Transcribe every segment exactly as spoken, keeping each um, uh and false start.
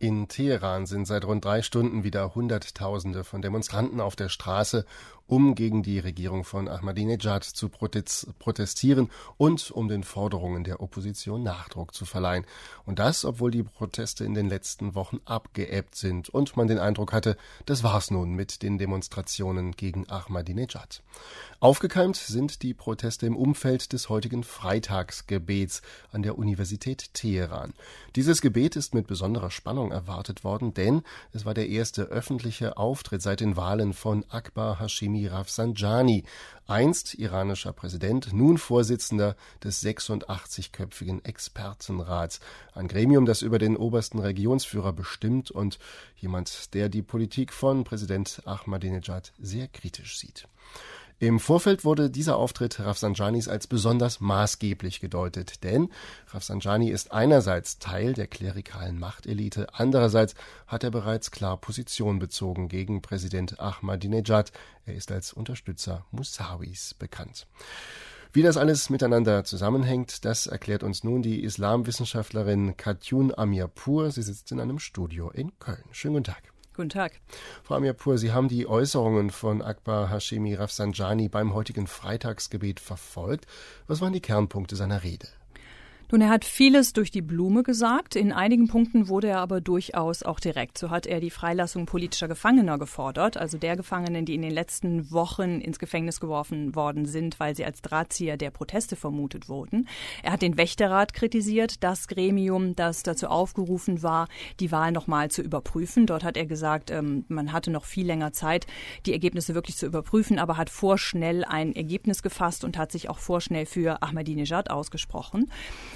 In Teheran sind seit rund drei Stunden wieder Hunderttausende von Demonstranten auf der Straße, um gegen die Regierung von Ahmadinejad zu protestieren und um den Forderungen der Opposition Nachdruck zu verleihen. Und das, obwohl die Proteste in den letzten Wochen abgeebbt sind und man den Eindruck hatte, das war's nun mit den Demonstrationen gegen Ahmadinejad. Aufgekeimt sind die Proteste im Umfeld des heutigen Freitagsgebets an der Universität Teheran. Dieses Gebet ist mit besonderer Spannung erwartet worden, denn es war der erste öffentliche Auftritt seit den Wahlen von Akbar Hashemi Rafsanjani, einst iranischer Präsident, nun Vorsitzender des sechsundachtzigköpfigen Expertenrats, ein Gremium, das über den obersten Regionsführer bestimmt und jemand, der die Politik von Präsident Ahmadinejad sehr kritisch sieht. Im Vorfeld wurde dieser Auftritt Rafsanjanis als besonders maßgeblich gedeutet, denn Rafsanjani ist einerseits Teil der klerikalen Machtelite, andererseits hat er bereits klar Position bezogen gegen Präsident Ahmadinejad. Er ist als Unterstützer Mousawis bekannt. Wie das alles miteinander zusammenhängt, das erklärt uns nun die Islamwissenschaftlerin Katyun Amirpour. Sie sitzt in einem Studio in Köln. Schönen guten Tag. Guten Tag. Frau Amirpour, Sie haben die Äußerungen von Akbar Hashemi Rafsanjani beim heutigen Freitagsgebet verfolgt. Was waren die Kernpunkte seiner Rede? Nun, er hat vieles durch die Blume gesagt. In einigen Punkten wurde er aber durchaus auch direkt. So hat er die Freilassung politischer Gefangener gefordert, also der Gefangenen, die in den letzten Wochen ins Gefängnis geworfen worden sind, weil sie als Drahtzieher der Proteste vermutet wurden. Er hat den Wächterrat kritisiert, das Gremium, das dazu aufgerufen war, die Wahl nochmal zu überprüfen. Dort hat er gesagt, ähm, man hatte noch viel länger Zeit, die Ergebnisse wirklich zu überprüfen, aber hat vorschnell ein Ergebnis gefasst und hat sich auch vorschnell für Ahmadinejad ausgesprochen.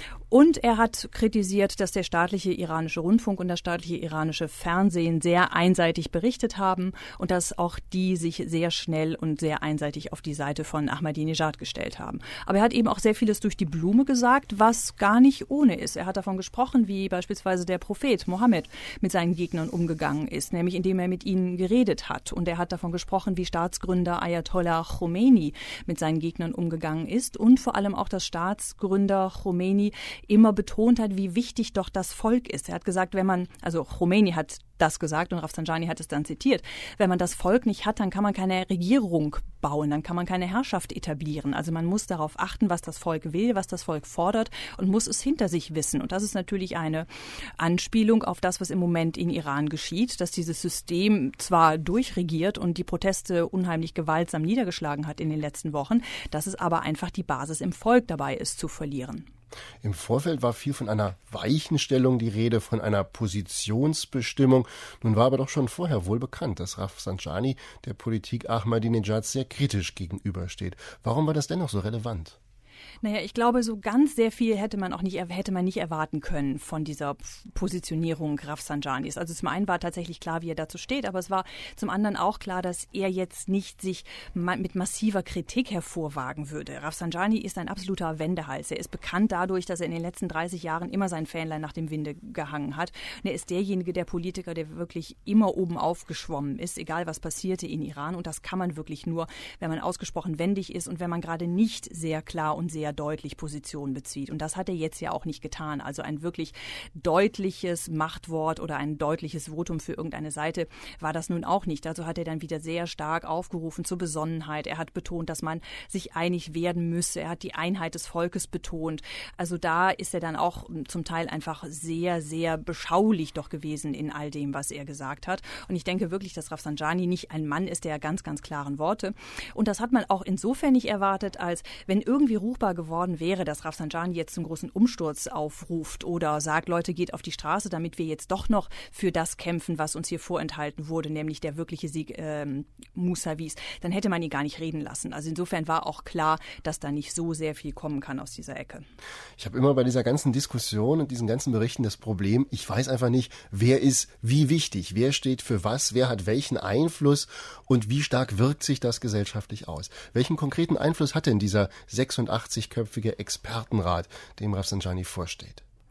Und er hat kritisiert, dass der staatliche iranische Rundfunk und das staatliche iranische Fernsehen sehr einseitig berichtet haben und dass auch die sich sehr schnell und sehr einseitig auf die Seite von Ahmadinejad gestellt haben. Aber er hat eben auch sehr vieles durch die Blume gesagt, was gar nicht ohne ist. Er hat davon gesprochen, wie beispielsweise der Prophet Mohammed mit seinen Gegnern umgegangen ist, nämlich indem er mit ihnen geredet hat. Und er hat davon gesprochen, wie Staatsgründer Ayatollah Khomeini mit seinen Gegnern umgegangen ist und vor allem auch, dass Staatsgründer Khomeini immer betont hat, wie wichtig doch das Volk ist. Er hat gesagt, wenn man, also Khomeini hat das gesagt und Rafsanjani hat es dann zitiert, wenn man das Volk nicht hat, dann kann man keine Regierung bauen, dann kann man keine Herrschaft etablieren. Also man muss darauf achten, was das Volk will, was das Volk fordert und muss es hinter sich wissen. Und das ist natürlich eine Anspielung auf das, was im Moment in Iran geschieht, dass dieses System zwar durchregiert und die Proteste unheimlich gewaltsam niedergeschlagen hat in den letzten Wochen, dass es aber einfach die Basis im Volk dabei ist zu verlieren. Im Vorfeld war viel von einer Weichenstellung die Rede, von einer Positionsbestimmung. Nun war aber doch schon vorher wohl bekannt, dass Rafsanjani der Politik Ahmadinejads sehr kritisch gegenübersteht. Warum war das dennoch so relevant? Naja, ich glaube, so ganz sehr viel hätte man auch nicht, hätte man nicht erwarten können von dieser Positionierung Rafsanjanis. Also zum einen war tatsächlich klar, wie er dazu steht, aber es war zum anderen auch klar, dass er jetzt nicht sich mit massiver Kritik hervorwagen würde. Rafsanjani ist ein absoluter Wendehals. Er ist bekannt dadurch, dass er in den letzten dreißig Jahren immer sein Fähnlein nach dem Winde gehangen hat. Und er ist derjenige, der Politiker, der wirklich immer oben aufgeschwommen ist, egal was passierte in Iran. Und das kann man wirklich nur, wenn man ausgesprochen wendig ist und wenn man gerade nicht sehr klar und sehr deutlich Position bezieht. Und das hat er jetzt ja auch nicht getan. Also ein wirklich deutliches Machtwort oder ein deutliches Votum für irgendeine Seite war das nun auch nicht. Also hat er dann wieder sehr stark aufgerufen zur Besonnenheit. Er hat betont, dass man sich einig werden müsse. Er hat die Einheit des Volkes betont. Also da ist er dann auch zum Teil einfach sehr, sehr beschaulich doch gewesen in all dem, was er gesagt hat. Und ich denke wirklich, dass Rafsanjani nicht ein Mann ist der ganz, ganz klaren Worte. Und das hat man auch insofern nicht erwartet, als wenn irgendwie ruchbar geworden wäre, dass Rafsanjani jetzt zum großen Umsturz aufruft oder sagt, Leute, geht auf die Straße, damit wir jetzt doch noch für das kämpfen, was uns hier vorenthalten wurde, nämlich der wirkliche Sieg ähm, Moussavis, dann hätte man ihn gar nicht reden lassen. Also insofern war auch klar, dass da nicht so sehr viel kommen kann aus dieser Ecke. Ich habe immer bei dieser ganzen Diskussion und diesen ganzen Berichten das Problem, ich weiß einfach nicht, wer ist wie wichtig, wer steht für was, wer hat welchen Einfluss und wie stark wirkt sich das gesellschaftlich aus. Welchen konkreten Einfluss hat denn dieser sechsundachtzigköpfige Expertenrat, dem Rafsanjani vorsteht?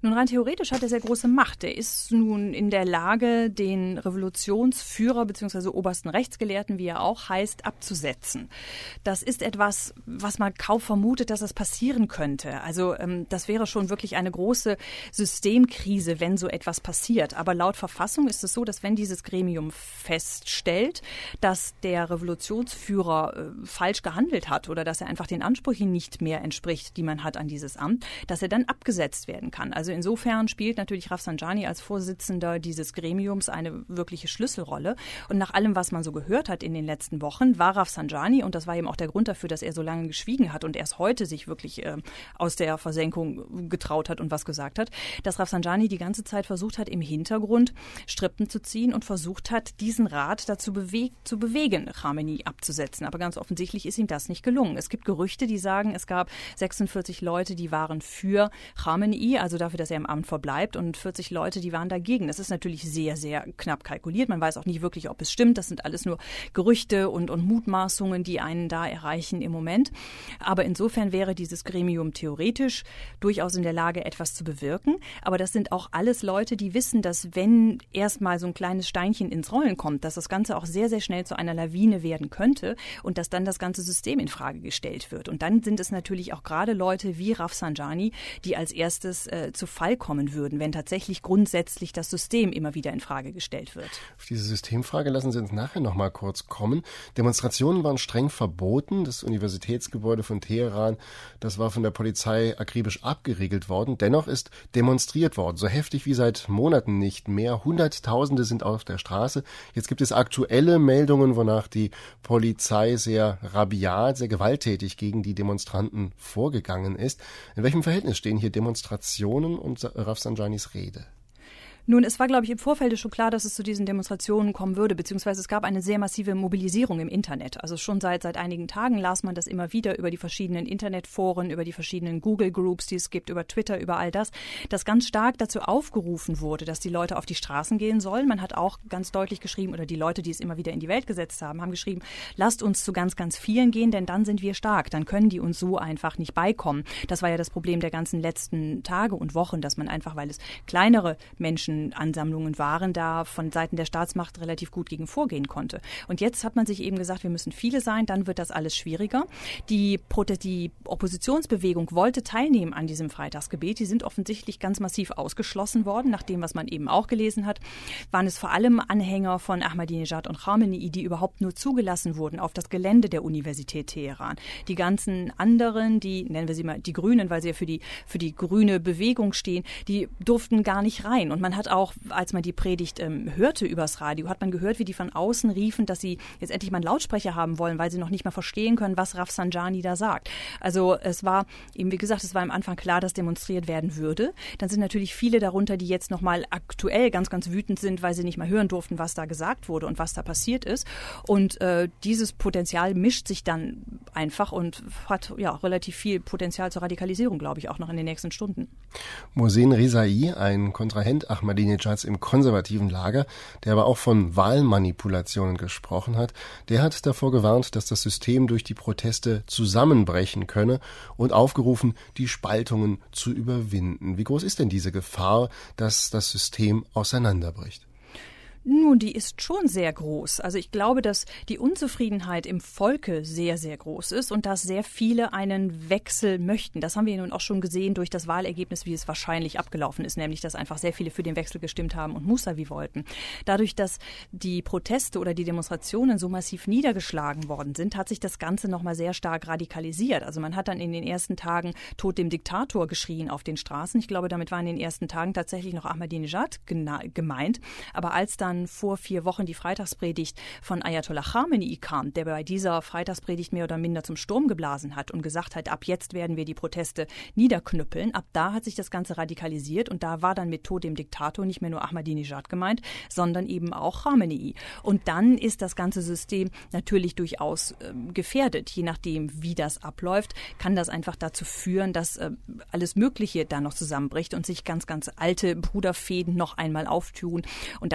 Nun, rein theoretisch hat er sehr große Macht. Er ist nun in der Lage, den Revolutionsführer bzw. obersten Rechtsgelehrten, wie er auch heißt, abzusetzen. Das ist etwas, was man kaum vermutet, dass das passieren könnte. Also ähm, das wäre schon wirklich eine große Systemkrise, wenn so etwas passiert. Aber laut Verfassung ist es so, dass wenn dieses Gremium feststellt, dass der Revolutionsführer äh, falsch gehandelt hat oder dass er einfach den Ansprüchen nicht mehr entspricht, die man hat an dieses Amt, dass er dann abgesetzt werden kann. Also insofern spielt natürlich Rafsanjani als Vorsitzender dieses Gremiums eine wirkliche Schlüsselrolle. Und nach allem, was man so gehört hat in den letzten Wochen, war Rafsanjani, und das war eben auch der Grund dafür, dass er so lange geschwiegen hat und erst heute sich wirklich äh, aus der Versenkung getraut hat und was gesagt hat, dass Rafsanjani die ganze Zeit versucht hat, im Hintergrund Strippen zu ziehen und versucht hat, diesen Rat dazu beweg- zu bewegen, Khamenei abzusetzen. Aber ganz offensichtlich ist ihm das nicht gelungen. Es gibt Gerüchte, die sagen, es gab sechsundvierzig Leute, die waren für Khamenei, also dafür, dass er im Amt verbleibt, und vierzig Leute, die waren dagegen. Das ist natürlich sehr, sehr knapp kalkuliert. Man weiß auch nicht wirklich, ob es stimmt. Das sind alles nur Gerüchte und, und Mutmaßungen, die einen da erreichen im Moment. Aber insofern wäre dieses Gremium theoretisch durchaus in der Lage, etwas zu bewirken. Aber das sind auch alles Leute, die wissen, dass wenn erstmal so ein kleines Steinchen ins Rollen kommt, dass das Ganze auch sehr, sehr schnell zu einer Lawine werden könnte und dass dann das ganze System in Frage gestellt wird. Und dann sind es natürlich auch gerade Leute wie Rafsanjani, die als erstes äh, zu Fall kommen würden, wenn tatsächlich grundsätzlich das System immer wieder in Frage gestellt wird. Auf diese Systemfrage lassen Sie uns nachher noch mal kurz kommen. Demonstrationen waren streng verboten. Das Universitätsgebäude von Teheran, das war von der Polizei akribisch abgeriegelt worden. Dennoch ist demonstriert worden, so heftig wie seit Monaten nicht mehr. Hunderttausende sind auf der Straße. Jetzt gibt es aktuelle Meldungen, wonach die Polizei sehr rabiat, sehr gewalttätig gegen die Demonstranten vorgegangen ist. In welchem Verhältnis stehen hier Demonstrationen und Rafsanjanis Rede? Nun, es war, glaube ich, im Vorfeld schon klar, dass es zu diesen Demonstrationen kommen würde, beziehungsweise es gab eine sehr massive Mobilisierung im Internet. Also schon seit seit einigen Tagen las man das immer wieder über die verschiedenen Internetforen, über die verschiedenen Google-Groups, die es gibt, über Twitter, über all das, dass ganz stark dazu aufgerufen wurde, dass die Leute auf die Straßen gehen sollen. Man hat auch ganz deutlich geschrieben, oder die Leute, die es immer wieder in die Welt gesetzt haben, haben geschrieben, lasst uns zu ganz, ganz vielen gehen, denn dann sind wir stark. Dann können die uns so einfach nicht beikommen. Das war ja das Problem der ganzen letzten Tage und Wochen, dass man einfach, weil es kleinere Menschen Ansammlungen waren, da von Seiten der Staatsmacht relativ gut gegen vorgehen konnte. Und jetzt hat man sich eben gesagt, wir müssen viele sein, dann wird das alles schwieriger. Die, die Oppositionsbewegung wollte teilnehmen an diesem Freitagsgebet. Die sind offensichtlich ganz massiv ausgeschlossen worden. Nach dem, was man eben auch gelesen hat, waren es vor allem Anhänger von Ahmadinejad und Khamenei, die überhaupt nur zugelassen wurden auf das Gelände der Universität Teheran. Die ganzen anderen, die, nennen wir sie mal die Grünen, weil sie ja für die, für die grüne Bewegung stehen, die durften gar nicht rein. Und man hat auch, als man die Predigt ähm, hörte übers Radio, hat man gehört, wie die von außen riefen, dass sie jetzt endlich mal einen Lautsprecher haben wollen, weil sie noch nicht mehr verstehen können, was Rafsanjani da sagt. Also es war eben, wie gesagt, es war am Anfang klar, dass demonstriert werden würde. Dann sind natürlich viele darunter, die jetzt nochmal aktuell ganz, ganz wütend sind, weil sie nicht mal hören durften, was da gesagt wurde und was da passiert ist. Und äh, dieses Potenzial mischt sich dann einfach und hat ja relativ viel Potenzial zur Radikalisierung, glaube ich, auch noch in den nächsten Stunden. Mohsen Rezaei, ein Kontrahent Ahmadinejads im konservativen Lager, der aber auch von Wahlmanipulationen gesprochen hat, der hat davor gewarnt, dass das System durch die Proteste zusammenbrechen könne und aufgerufen, die Spaltungen zu überwinden. Wie groß ist denn diese Gefahr, dass das System auseinanderbricht? Nun, die ist schon sehr groß. Also ich glaube, dass die Unzufriedenheit im Volke sehr, sehr groß ist und dass sehr viele einen Wechsel möchten. Das haben wir nun auch schon gesehen durch das Wahlergebnis, wie es wahrscheinlich abgelaufen ist, nämlich dass einfach sehr viele für den Wechsel gestimmt haben und Mousavi wollten. Dadurch, dass die Proteste oder die Demonstrationen so massiv niedergeschlagen worden sind, hat sich das Ganze nochmal sehr stark radikalisiert. Also man hat dann in den ersten Tagen Tod dem Diktator geschrien auf den Straßen. Ich glaube, damit war in den ersten Tagen tatsächlich noch Ahmadinejad gemeint. Aber als dann vor vier Wochen die Freitagspredigt von Ayatollah Khamenei kam, der bei dieser Freitagspredigt mehr oder minder zum Sturm geblasen hat und gesagt hat, ab jetzt werden wir die Proteste niederknüppeln. Ab da hat sich das Ganze radikalisiert und da war dann mit Tod dem Diktator nicht mehr nur Ahmadinejad gemeint, sondern eben auch Khamenei. Und dann ist das ganze System natürlich durchaus äh, gefährdet. Je nachdem, wie das abläuft, kann das einfach dazu führen, dass äh, alles Mögliche da noch zusammenbricht und sich ganz, ganz alte Bruderfäden noch einmal auftun. Und das ist dann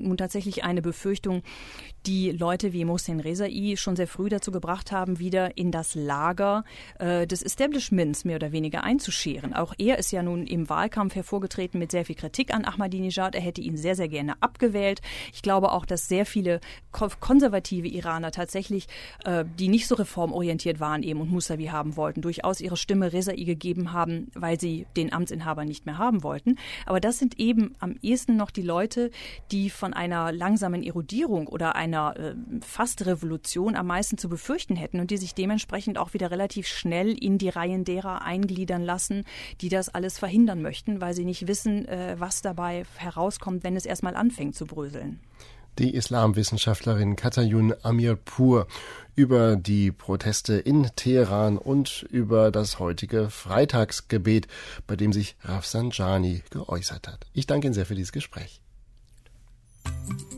nun tatsächlich eine Befürchtung, die Leute wie Mohsen Rezaei schon sehr früh dazu gebracht haben, wieder in das Lager äh, des Establishments mehr oder weniger einzuscheren. Auch er ist ja nun im Wahlkampf hervorgetreten mit sehr viel Kritik an Ahmadinejad. Er hätte ihn sehr, sehr gerne abgewählt. Ich glaube auch, dass sehr viele konservative Iraner tatsächlich, äh, die nicht so reformorientiert waren eben und Mousavi haben wollten, durchaus ihre Stimme Rezaei gegeben haben, weil sie den Amtsinhaber nicht mehr haben wollten. Aber das sind eben am ehesten noch die Leute, die von einer langsamen Erodierung oder einer einer äh, fast Revolution am meisten zu befürchten hätten und die sich dementsprechend auch wieder relativ schnell in die Reihen derer eingliedern lassen, die das alles verhindern möchten, weil sie nicht wissen, äh, was dabei herauskommt, wenn es erstmal anfängt zu bröseln. Die Islamwissenschaftlerin Katayun Amirpour über die Proteste in Teheran und über das heutige Freitagsgebet, bei dem sich Rafsanjani geäußert hat. Ich danke Ihnen sehr für dieses Gespräch.